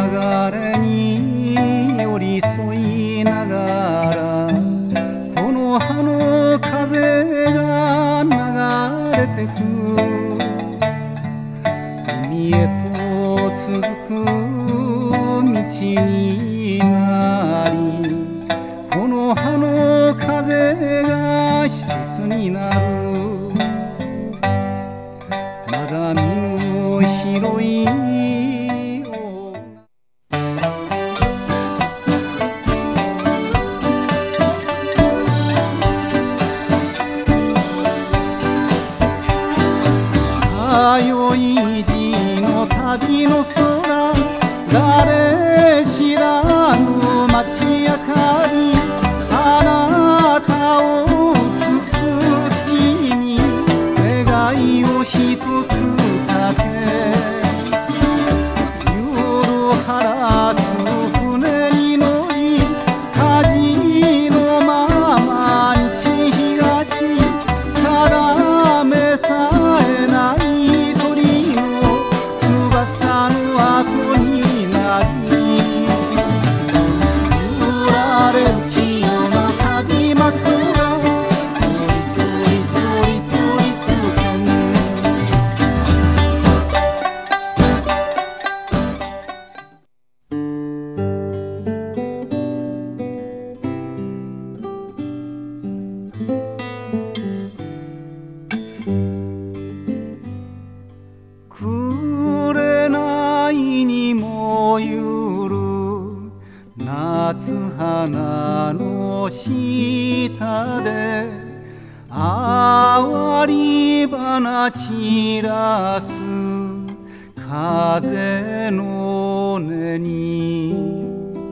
れに寄り添いながら、この葉の風が流れてく、海へと続く道になり、この葉の風が一つになる。まだ見ぬ広い迷い路の旅の空、誰知らぬ街明かり、あなたを映す月に願いを一つだけ、夜晴らす船に乗り、舵のまま西東、定めさえない鳥の翼の後になり、揺られる清の旅枕、一人鳥鳥鳥鳥紅にもゆる夏花の下で、あわり花散らす風の音に、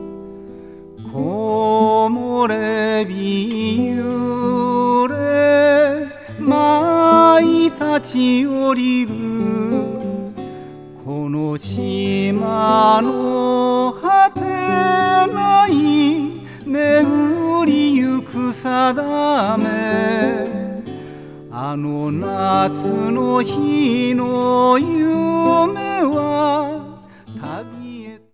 木漏れ日揺れ舞い立ち降りる、この島の果てない巡りゆく定め、あの夏の日の夢は旅へ。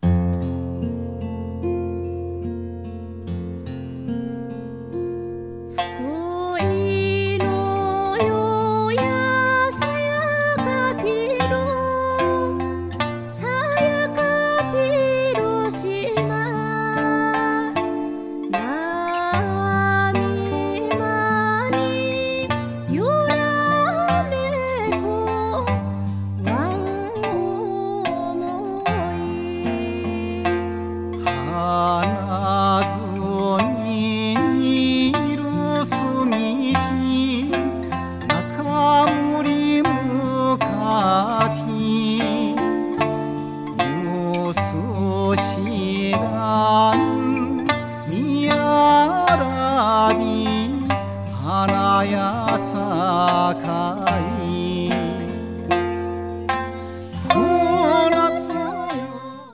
花や盛い夏よ。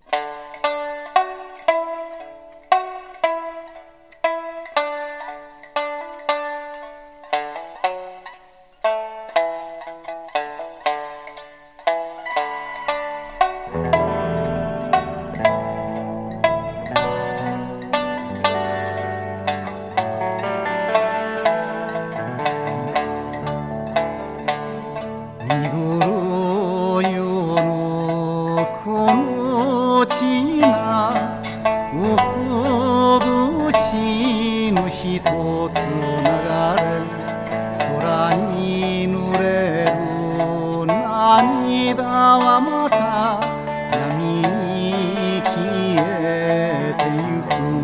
見頃よのこのちなうふぶしぬひとつ流れ、空に濡れる涙はまた闇に消えてゆ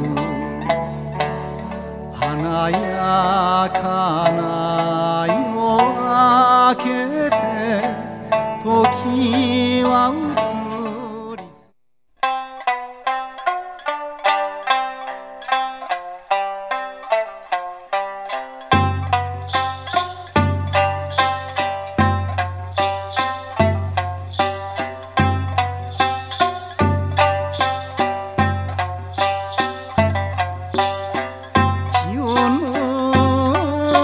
く、華やかな夜明けて時は移り、清の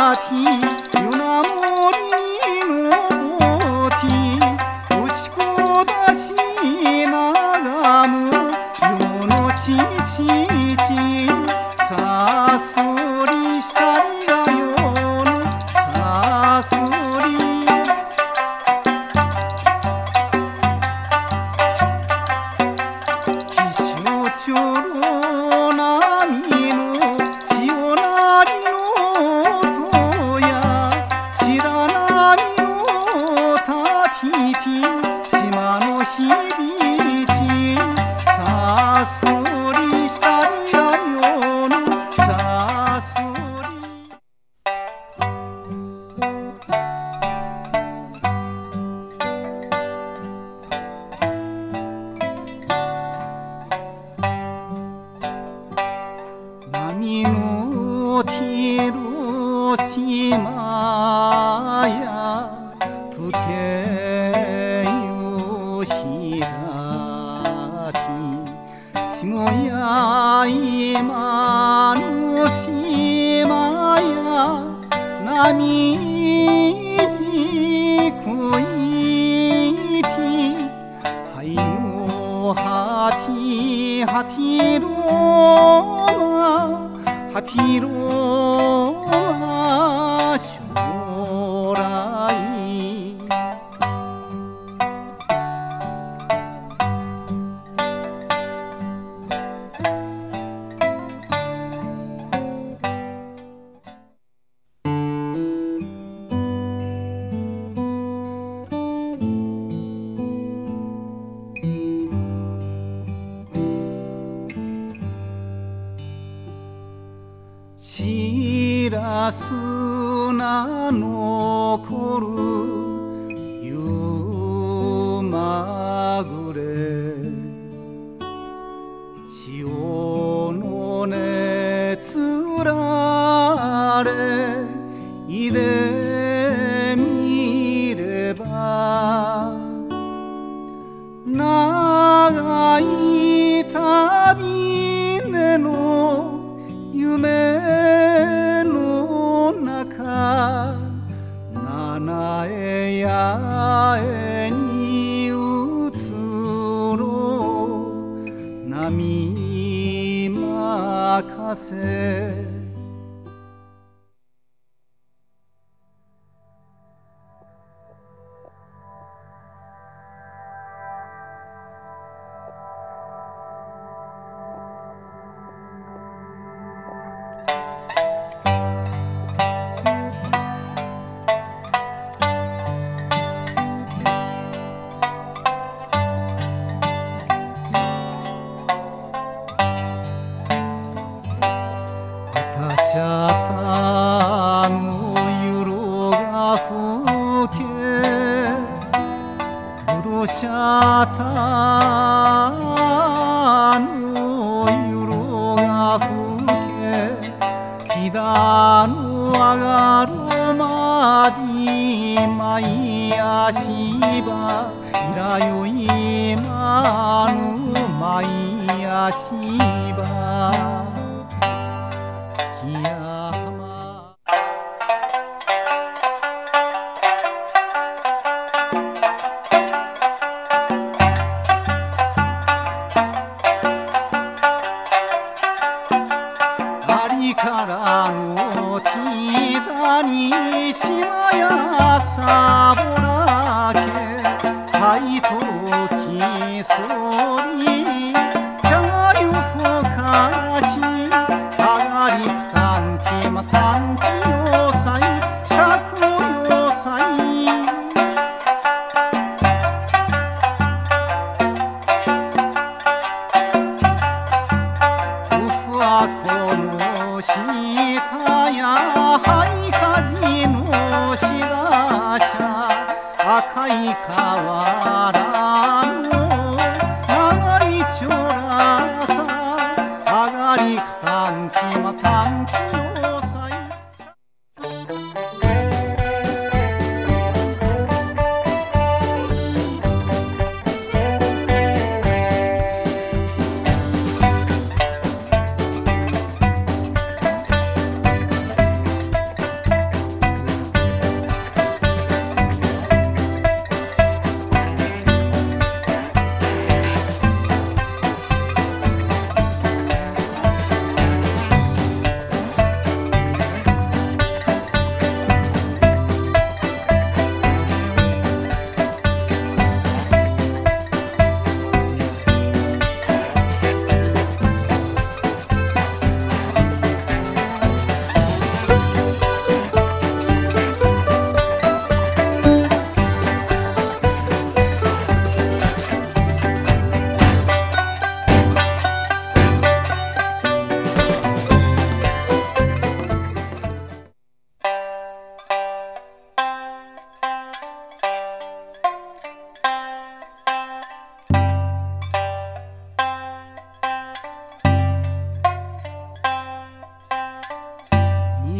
湯な森に登って牛子出し眺む世のちちちさすりしたりが世のさすり気象ちょろ波の潮なりの音や白波のたきき島の響きさすりしたりが世のさすり波の広島や時計よ開き下や今の島や波じこいてはいのはてはてろはてろ将来しらすな残る夕まぐれ潮の熱られいでみれば長い旅根の夢の中七重八重に移ろう波任せシャタの色がふけぶどシャタの色がふけ木田の上がるまで舞足場いらよ今の舞足場月や浜ありからのティダに島やさぼらけはいときそり茶湯ふかし短期要塞四角要塞うふわこの下やはいかじのしらしゃ赤い瓦の長いちょらさ上がり短期短期要塞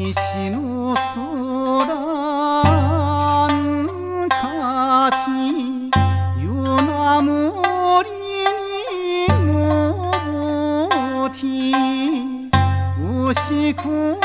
西の空んかき湯な森に登って牛久